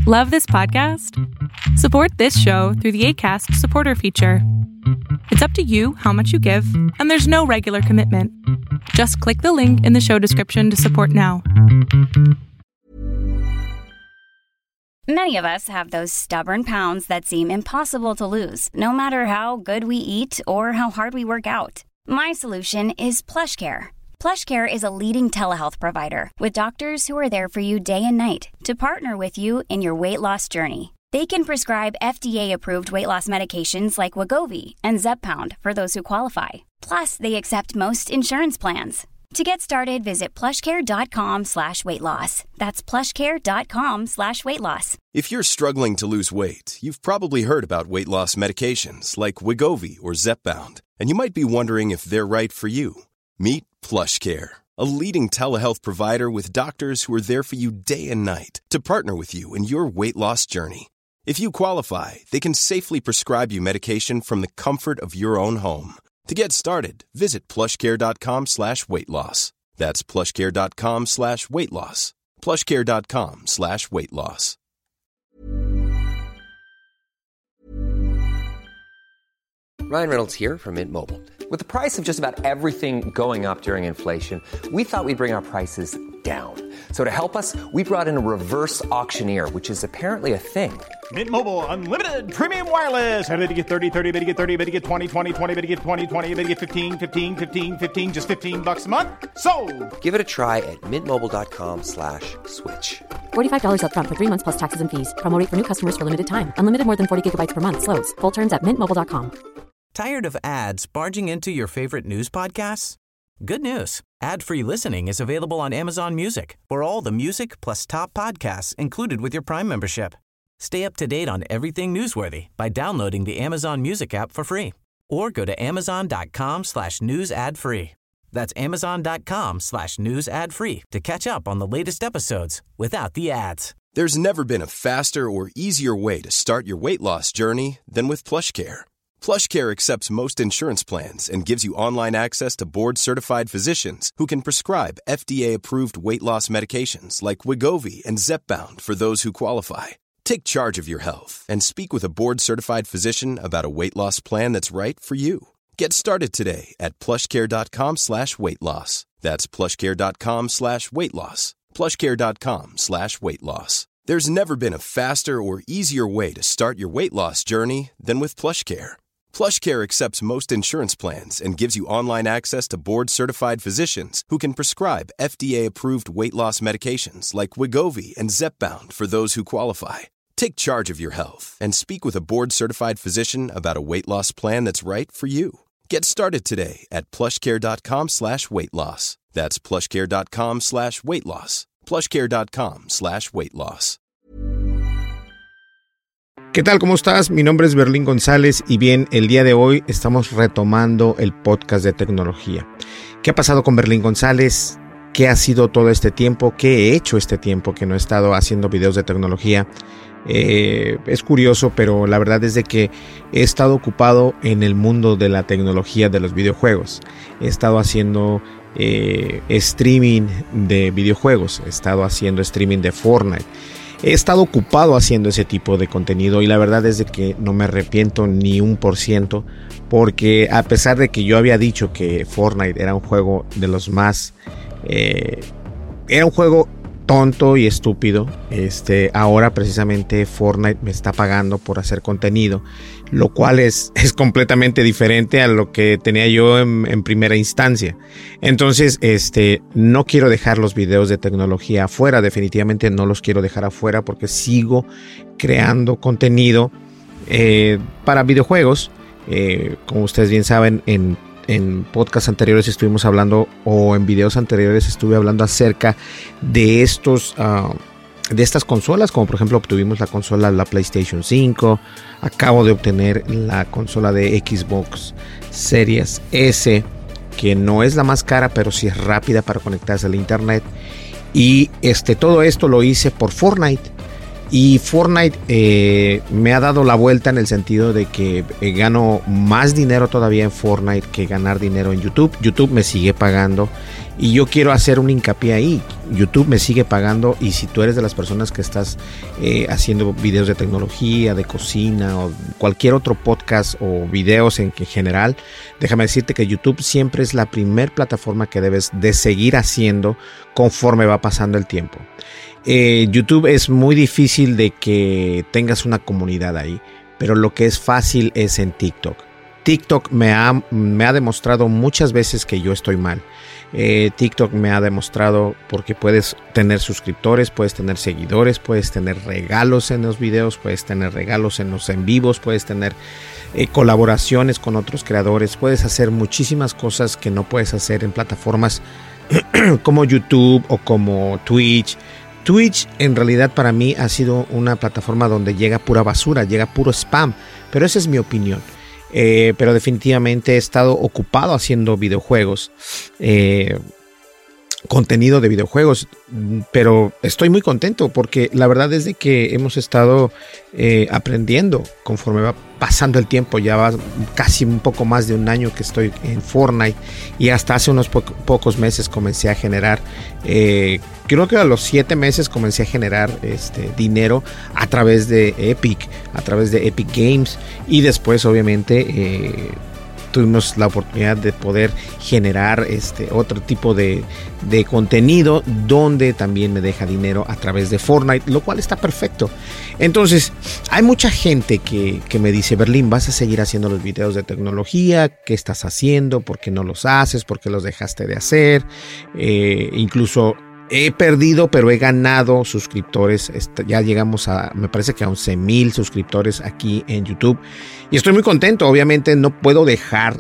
Love this podcast? Support this show through the Acast supporter feature. It's up to you how much you give, and there's no regular commitment. Just click the link in the show description to support now. Many of us have those stubborn pounds that seem impossible to lose, no matter how good we eat or how hard we work out. My solution is PlushCare. PlushCare is a leading telehealth provider with doctors who are there for you day and night to partner with you in your weight loss journey. They can prescribe FDA-approved weight loss medications like Wegovy and Zepbound for those who qualify. Plus, they accept most insurance plans. To get started, visit plushcare.com/weightloss. That's plushcare.com/weightloss. If you're struggling to lose weight, you've probably heard about weight loss medications like Wegovy or Zepbound, and you might be wondering if they're right for you. Meet PlushCare, a leading telehealth provider with doctors who are there for you day and night to partner with you in your weight loss journey. If you qualify, they can safely prescribe you medication from the comfort of your own home. To get started, visit plushcare.com/weightloss. That's plushcare.com/weightloss. plushcare.com/weightloss. Ryan Reynolds here from Mint Mobile. With the price of just about everything going up during inflation, we thought we'd bring our prices down. So to help us, we brought in a reverse auctioneer, which is apparently a thing. Mint Mobile Unlimited Premium Wireless. How to get 30, 30, bit to get 30, bit to get 20, 20, 20, bit to get 20, 20, bit to get 15, 15, 15, 15, just $15 a month? Sold! Give it a try at mintmobile.com/switch. $45 up front for 3 months plus taxes and fees. Promo rate for new customers for limited time. Unlimited more than 40 gigabytes per month. Slows full terms at mintmobile.com. Tired of ads barging into your favorite news podcasts? Good news. Ad-free listening is available on Amazon Music for all the music plus top podcasts included with your Prime membership. Stay up to date on everything newsworthy by downloading the Amazon Music app for free or go to amazon.com/news ad free. That's amazon.com/news ad free to catch up on the latest episodes without the ads. There's never been a faster or easier way to start your weight loss journey than with PlushCare. PlushCare accepts most insurance plans and gives you online access to board-certified physicians who can prescribe FDA-approved weight loss medications like Wegovy and Zepbound for those who qualify. Take charge of your health and speak with a board-certified physician about a weight loss plan that's right for you. Get started today at plushcare.com/weightloss. That's plushcare.com/weightloss. plushcare.com/weightloss. There's never been a faster or easier way to start your weight loss journey than with PlushCare. PlushCare accepts most insurance plans and gives you online access to board-certified physicians who can prescribe FDA-approved weight loss medications like Wegovy and Zepbound for those who qualify. Take charge of your health and speak with a board-certified physician about a weight loss plan that's right for you. Get started today at plushcare.com/weightloss. That's plushcare.com/weightloss. plushcare.com/weightloss. ¿Qué tal? ¿Cómo estás? Mi nombre es Berlín González y bien, el día de hoy estamos retomando el podcast de tecnología. ¿Qué ha pasado con Berlín González? ¿Qué ha sido todo este tiempo? ¿Qué he hecho este tiempo que no he estado haciendo videos de tecnología? Es curioso, pero la verdad es de que he estado ocupado en el mundo de la tecnología de los videojuegos. He estado haciendo streaming de videojuegos, he estado haciendo streaming de Fortnite. He estado ocupado haciendo ese tipo de contenido y la verdad es de que no me arrepiento ni 1%, porque a pesar de que yo había dicho que Fortnite era un juego de los más... era un juego tonto y estúpido, ahora precisamente Fortnite me está pagando por hacer contenido, lo cual es completamente diferente a lo que tenía yo en primera instancia. Entonces, no quiero dejar los videos de tecnología afuera, definitivamente no los quiero dejar afuera porque sigo creando contenido para videojuegos. Como ustedes bien saben, en podcasts anteriores estuvimos hablando, o en videos anteriores estuve hablando acerca de de estas consolas, como por ejemplo obtuvimos la consola, la PlayStation 5, acabo de obtener la consola de Xbox Series S, que no es la más cara, pero sí es rápida para conectarse al internet, y todo esto lo hice por Fortnite. Y Fortnite me ha dado la vuelta en el sentido de que gano más dinero todavía en Fortnite que ganar dinero en YouTube. YouTube me sigue pagando y yo quiero hacer un hincapié ahí. YouTube me sigue pagando, y si tú eres de las personas que estás haciendo videos de tecnología, de cocina o cualquier otro podcast o videos en general, déjame decirte que YouTube siempre es la primer plataforma que debes de seguir haciendo conforme va pasando el tiempo. YouTube es muy difícil de que tengas una comunidad ahí, pero lo que es fácil es en TikTok. TikTok me ha demostrado muchas veces que yo estoy mal. TikTok me ha demostrado porque puedes tener suscriptores, puedes tener seguidores, puedes tener regalos en los videos, puedes tener regalos en los en vivos, puedes tener colaboraciones con otros creadores, puedes hacer muchísimas cosas que no puedes hacer en plataformas como YouTube o como Twitch. Twitch en realidad para mí ha sido una plataforma donde llega pura basura, llega puro spam, pero esa es mi opinión. Pero definitivamente he estado ocupado haciendo videojuegos, contenido de videojuegos, pero estoy muy contento porque la verdad es de que hemos estado aprendiendo conforme va pasando el tiempo. Ya va casi un poco más de un año que estoy en Fortnite, y hasta hace unos pocos meses comencé a generar, creo que a los 7 meses comencé a generar dinero a través de Epic Games, y después obviamente tuvimos la oportunidad de poder generar otro tipo de contenido donde también me deja dinero a través de Fortnite, lo cual está perfecto. Entonces, hay mucha gente que me dice: Berlín, ¿vas a seguir haciendo los videos de tecnología? ¿Qué estás haciendo? ¿Por qué no los haces? ¿Por qué los dejaste de hacer? Incluso he perdido, pero he ganado suscriptores. Ya llegamos a, me parece que a 11,000 suscriptores aquí en YouTube. Y estoy muy contento. Obviamente no puedo dejar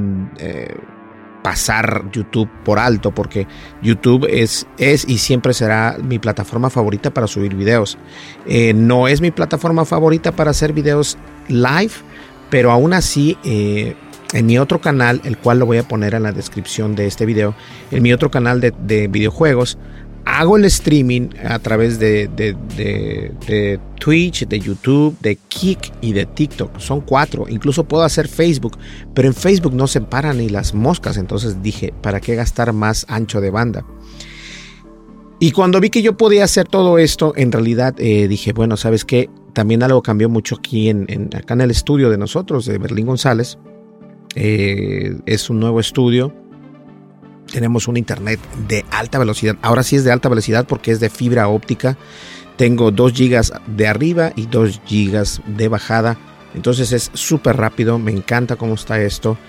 pasar YouTube por alto, porque YouTube es y siempre será mi plataforma favorita para subir videos. No es mi plataforma favorita para hacer videos live, pero aún así en mi otro canal, el cual lo voy a poner en la descripción de este video, en mi otro canal de videojuegos, hago el streaming a través de Twitch, de YouTube, de Kick y de TikTok. Son 4. Incluso puedo hacer Facebook, pero en Facebook no se paran ni las moscas. Entonces dije, ¿para qué gastar más ancho de banda? Y cuando vi que yo podía hacer todo esto, en realidad dije, bueno, ¿sabes qué? También algo cambió mucho aquí acá en el estudio de nosotros, de Berlín González. Es un nuevo estudio. Tenemos un internet de alta velocidad. Ahora sí es de alta velocidad porque es de fibra óptica. Tengo 2 gigas de arriba y 2 gigas de bajada. Entonces es súper rápido. Me encanta cómo está esto.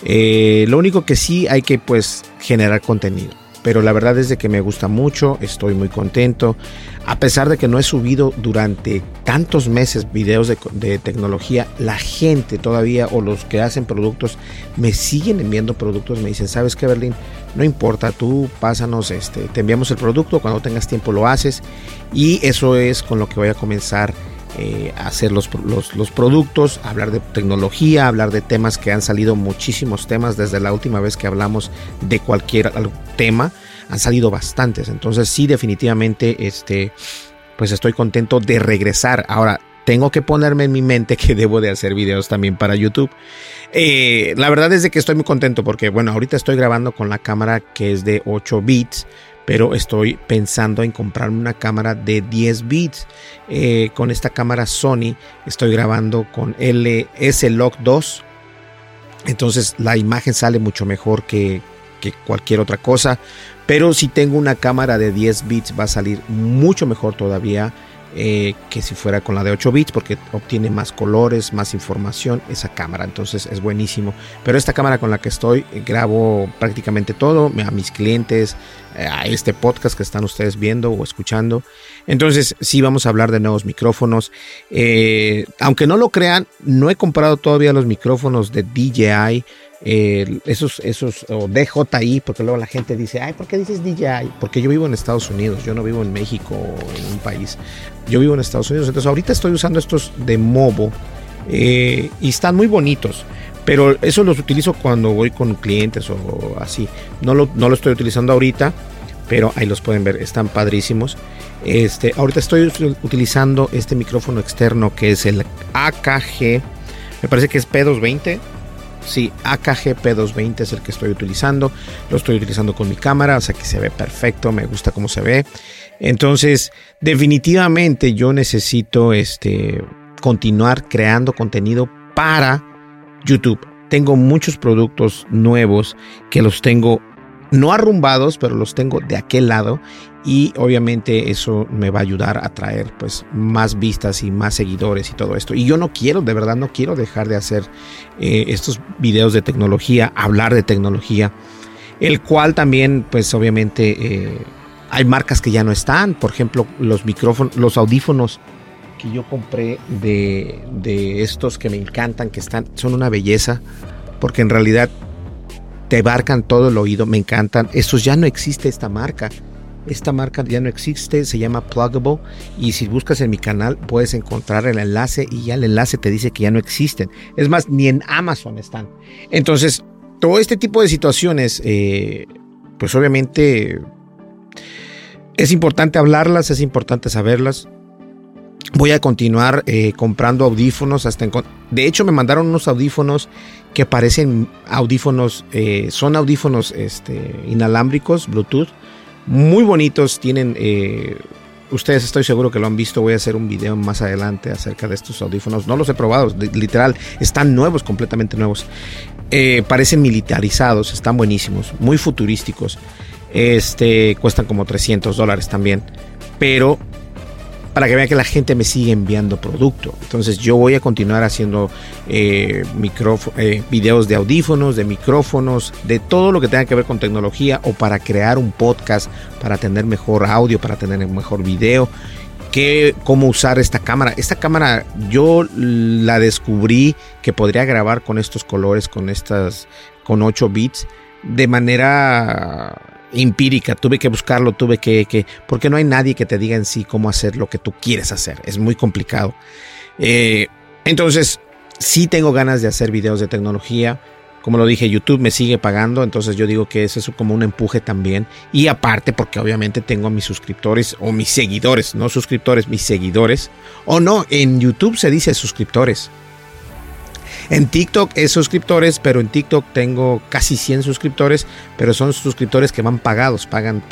Lo único que sí hay que generar contenido. Pero la verdad es de que me gusta mucho, estoy muy contento. A pesar de que no he subido durante tantos meses videos de tecnología, la gente todavía, o los que hacen productos, me siguen enviando productos. Me dicen, ¿sabes qué, Berlín? No importa, tú pásanos, te enviamos el producto, cuando tengas tiempo lo haces. Y eso es con lo que voy a comenzar a hacer los productos, hablar de tecnología, hablar de temas que han salido, muchísimos temas desde la última vez que hablamos de cualquier tema, han salido bastantes. Entonces sí, definitivamente pues estoy contento de regresar. Ahora tengo que ponerme en mi mente que debo de hacer videos también para YouTube. La verdad es de que estoy muy contento porque, bueno, ahorita estoy grabando con la cámara que es de 8 bits, pero estoy pensando en comprarme una cámara de 10 bits. Con esta cámara Sony estoy grabando con el S-Log 2. Entonces la imagen sale mucho mejor que cualquier otra cosa. Pero si tengo una cámara de 10 bits va a salir mucho mejor todavía que si fuera con la de 8 bits, porque obtiene más colores, más información esa cámara. Entonces es buenísimo. Pero esta cámara con la que estoy, grabo prácticamente todo, a mis clientes, a este podcast que están ustedes viendo o escuchando. Entonces sí, vamos a hablar de nuevos micrófonos. Aunque no lo crean, no he comprado todavía los micrófonos de DJI. Esos o DJI, porque luego la gente dice, ay, ¿por qué dices DJI? Porque yo vivo en Estados Unidos, yo no vivo en México o en un país, yo vivo en Estados Unidos. Entonces ahorita estoy usando estos de Movo y están muy bonitos, pero eso los utilizo cuando voy con clientes o así. No lo estoy utilizando ahorita pero ahí los pueden ver, están padrísimos. Ahorita estoy utilizando este micrófono externo que es el AKG, me parece que es P220. Sí, AKG P220 es el que estoy utilizando. Lo estoy utilizando con mi cámara, o sea que se ve perfecto, me gusta cómo se ve. Entonces, definitivamente yo necesito continuar creando contenido para YouTube. Tengo muchos productos nuevos que los tengo no arrumbados, pero los tengo de aquel lado, y obviamente eso me va a ayudar a traer pues más vistas y más seguidores y todo esto. Y yo de verdad no quiero dejar de hacer estos videos de tecnología, hablar de tecnología, el cual también pues obviamente hay marcas que ya no están. Por ejemplo, los audífonos que yo compré de estos que me encantan, son una belleza, porque en realidad te abarcan todo el oído, me encantan. Estos ya no existe esta marca ya no existe, se llama Plugable, y si buscas en mi canal puedes encontrar el enlace, y ya el enlace te dice que ya no existen. Es más, ni en Amazon están. Entonces, todo este tipo de situaciones, pues obviamente es importante hablarlas, es importante saberlas. Voy a continuar comprando audífonos de hecho me mandaron unos audífonos que parecen audífonos, son audífonos inalámbricos, Bluetooth, muy bonitos. Tienen, ustedes estoy seguro que lo han visto. Voy a hacer un video más adelante acerca de estos audífonos. No los he probado, literal, están nuevos, completamente nuevos. Parecen militarizados, están buenísimos, muy futurísticos. Cuestan como $300 también, pero para que vean que la gente me sigue enviando producto. Entonces yo voy a continuar haciendo videos de audífonos, de micrófonos, de todo lo que tenga que ver con tecnología, o para crear un podcast, para tener mejor audio, para tener mejor video. Cómo usar esta cámara. Esta cámara yo la descubrí que podría grabar con estos colores, con 8 bits, de manera empírica. Tuve que buscarlo, porque no hay nadie que te diga en sí cómo hacer lo que tú quieres hacer. Es muy complicado. Entonces, sí tengo ganas de hacer videos de tecnología. Como lo dije, YouTube me sigue pagando, entonces yo digo que eso es como un empuje también. Y aparte, porque obviamente tengo a mis suscriptores o mis seguidores, no suscriptores, mis seguidores. O no, en YouTube se dice suscriptores. En TikTok es suscriptores, pero en TikTok tengo casi 100 suscriptores, pero son suscriptores que van pagados, pagan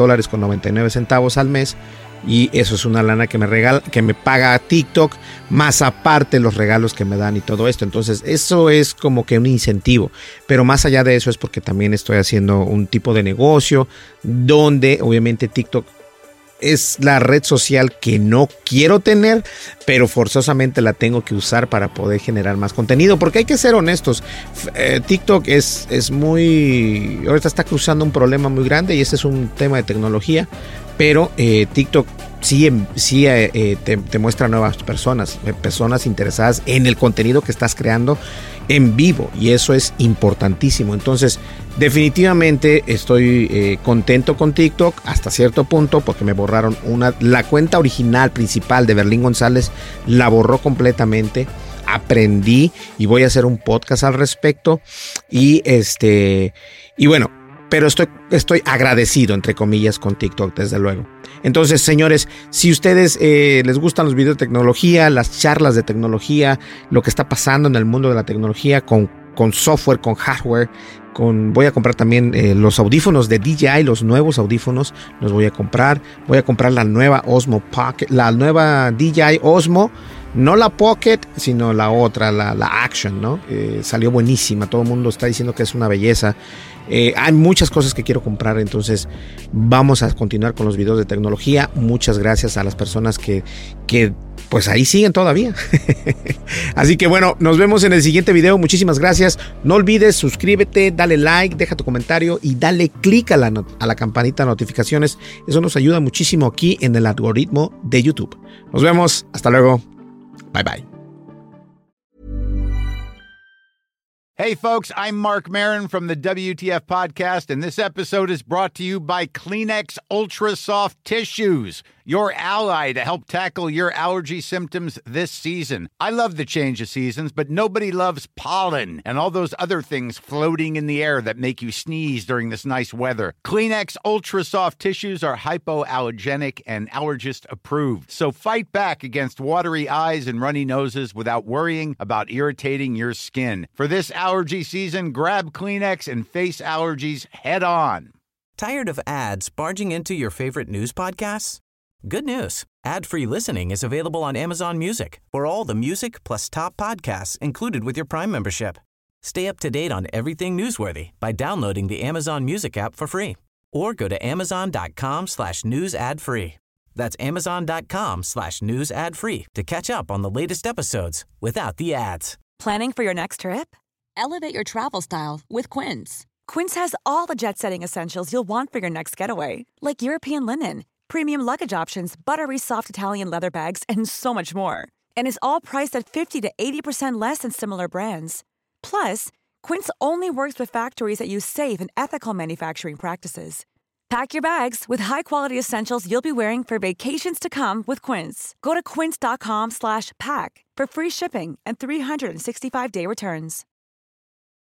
$3.99 al mes, y eso es una lana que me paga TikTok, más aparte los regalos que me dan y todo esto. Entonces eso es como que un incentivo, pero más allá de eso es porque también estoy haciendo un tipo de negocio donde obviamente TikTok es la red social que no quiero tener, pero forzosamente la tengo que usar para poder generar más contenido, porque hay que ser honestos. TikTok es muy... ahorita está cruzando un problema muy grande, y este es un tema de tecnología, pero TikTok sí te muestra nuevas personas interesadas en el contenido que estás creando en vivo, y eso es importantísimo. Entonces definitivamente estoy contento con TikTok hasta cierto punto, porque me borraron la cuenta original principal de Berlín González, la borró completamente. Aprendí y voy a hacer un podcast al respecto, y bueno, pero estoy agradecido, entre comillas, con TikTok, desde luego. Entonces, señores, si ustedes les gustan los videos de tecnología, las charlas de tecnología, lo que está pasando en el mundo de la tecnología con software, con hardware, voy a comprar también los audífonos de DJI, los nuevos audífonos, los voy a comprar. Voy a comprar la nueva Osmo Pocket, la nueva DJI Osmo, no la Pocket, sino la otra, la Action, ¿no? Salió buenísima, todo el mundo está diciendo que es una belleza. Hay muchas cosas que quiero comprar, entonces vamos a continuar con los videos de tecnología. Muchas gracias a las personas que pues ahí siguen todavía. Así que bueno, nos vemos en el siguiente video. Muchísimas gracias. No olvides, suscríbete, dale like, deja tu comentario y dale click a la campanita de notificaciones. Eso nos ayuda muchísimo aquí en el algoritmo de YouTube. Nos vemos, hasta luego. Bye bye. Hey, folks, I'm Mark Maron from the WTF Podcast, and this episode is brought to you by Kleenex Ultra Soft Tissues, your ally to help tackle your allergy symptoms this season. I love the change of seasons, but nobody loves pollen and all those other things floating in the air that make you sneeze during this nice weather. Kleenex Ultra Soft Tissues are hypoallergenic and allergist approved. So fight back against watery eyes and runny noses without worrying about irritating your skin. For this allergy season, grab Kleenex and face allergies head on. Tired of ads barging into your favorite news podcasts? Good news. Ad-free listening is available on Amazon Music for all the music plus top podcasts included with your Prime membership. Stay up to date on everything newsworthy by downloading the Amazon Music app for free or go to amazon.com/news ad free. That's amazon.com/news ad free to catch up on the latest episodes without the ads. Planning for your next trip? Elevate your travel style with Quince. Quince has all the jet-setting essentials you'll want for your next getaway, like European linen, premium luggage options, buttery soft Italian leather bags, and so much more. And is all priced at 50 to 80% less than similar brands. Plus, Quince only works with factories that use safe and ethical manufacturing practices. Pack your bags with high-quality essentials you'll be wearing for vacations to come with Quince. Go to quince.com/pack for free shipping and 365-day returns.